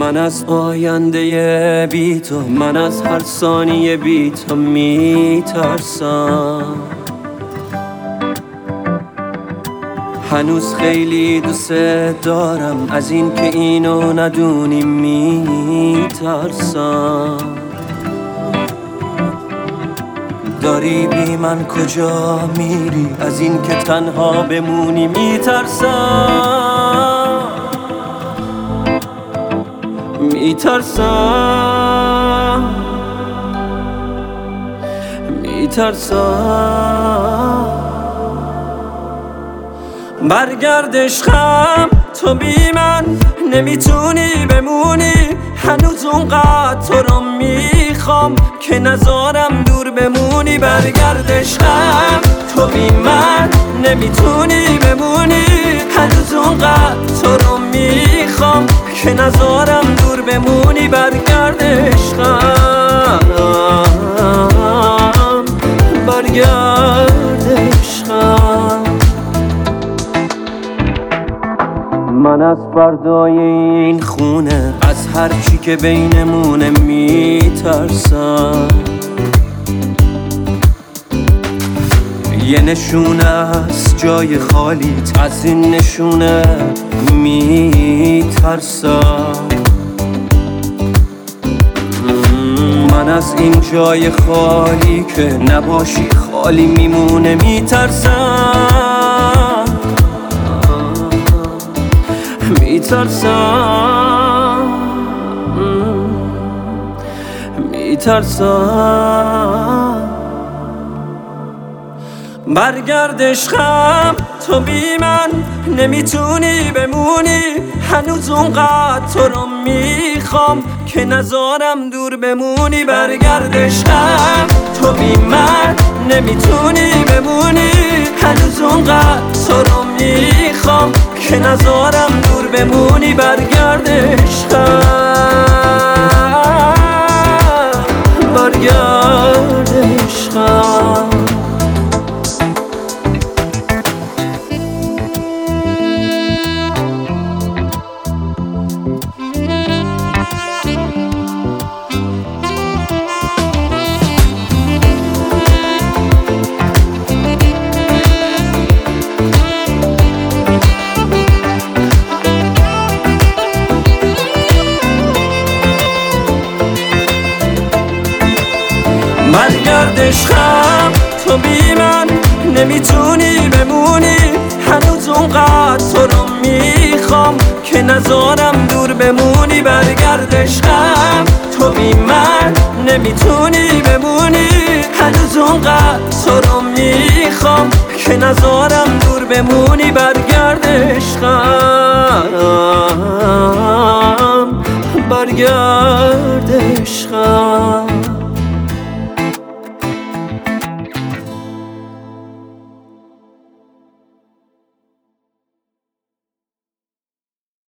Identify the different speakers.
Speaker 1: من از آینده بی تو، من از هر ثانیه بی تو میترسم. هنوز خیلی دوست دارم، از این که اینو ندونی میترسم. داری بی من کجا میری، از این که تنها بمونی میترسم. میترسم برگرد عشقم، تو بی من نمیتونی بمونی. هنوز اونقدر تو رو میخوام که نذارم دور بمونی. برگرد عشقم، تو بی من نمیتونی بمونی. هنوز اونقدر تو رو میخوام که نذارم دور بمونی. برگرد عشقم، برگرد عشقم. من از فردای این خونه، از هر چی که بینمونه میترسم. یه نشونه از جای خالیت، از این نشونه میترسم. من از این جای خالی که نباشی خالی میمونه میترسم. میترسم برگرد عشقم، تو بی من نمیتونی بمونی. هنوز اونقدر تو رو میخوام که نذارم دور بمونی. برگرد عشقم، تو بی من نمیتونی بمونی. هنوز اونقدر تو رو میخوام که نذارم دور بمونی. برگرد عشقم، برگرد عشقم. برگرد عشقم، تو بی من نمیتونی بمونی. هنوز اونقدر تو رو میخوام که نذارم دور بمونی. برگرد عشقم، تو بی من نمیتونی بمونی. هنوز اونقدر تو رو میخوام که نذارم دور بمونی. برگرد عشقم، برگرد عشقم.